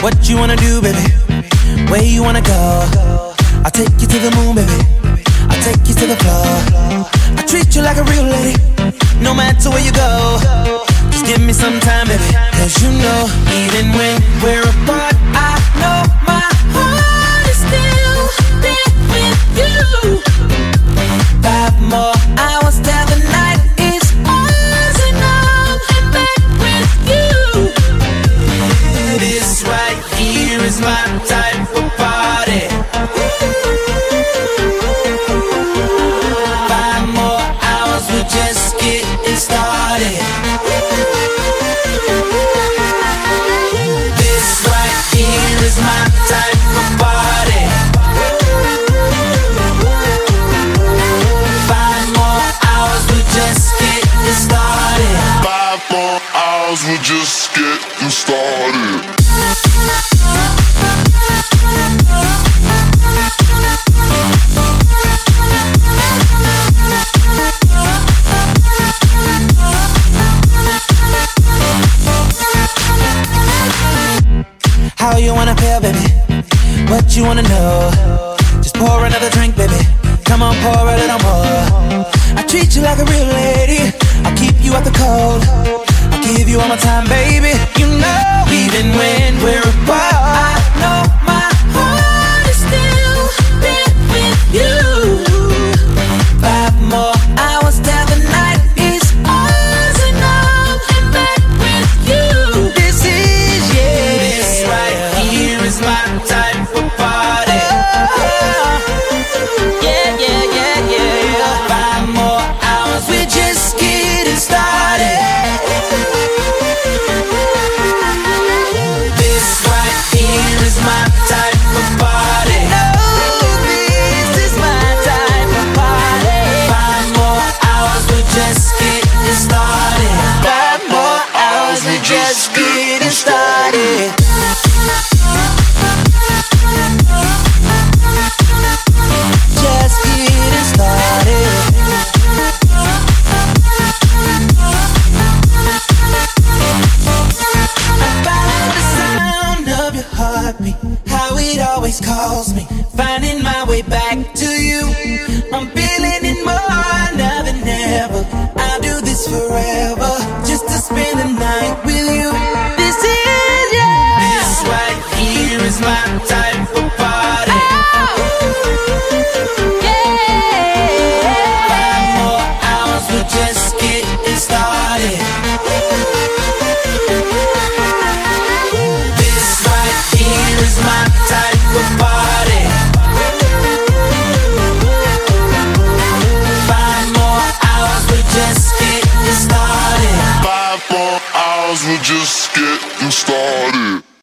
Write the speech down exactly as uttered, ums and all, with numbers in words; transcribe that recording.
What you wanna do, baby? Where you wanna go? I'll take you to the moon, baby. I'll take you to the floor. I treat you like a real lady, no matter where you go. Just give me some time, baby. Cause you know, even when we're apart, I know my heart is still there with you. Five more hours till the night is ours, and I'm back with you. This right here is my type of party. Five more hours, we're just getting started. This right here is my type of party. Five more hours, we're just getting started. Five more hours, we're just getting started. How you wanna feel, baby? What you wanna know? Just pour another drink, baby. Come on, pour a little more. I treat you like a real lady. I'll keep you out the cold. I'll give you all my time, baby. You know, even when we're apart, I know my heart is still there with you. Five more hours till the night is ours, and I'm back with you. This is, yeah, this right here is my type of party. Yeah, yeah, yeah, yeah. Five more hours, we're just getting started. This right here is my type of party. No, this is my type of party. Five more hours, we're just getting started. Five more hours, we're just getting started. Just getting started. I follow the sound of your heartbeat, how it always calls me, finding my way back to you. I'm feeling it more now than ever. I'll do this forever, just to spend the night with you. This is, yeah, this right here is my type of party. Five more hours, we're just getting started. This right here is my type of party. Five more hours, we're just getting started. Five more hours, we're just getting started.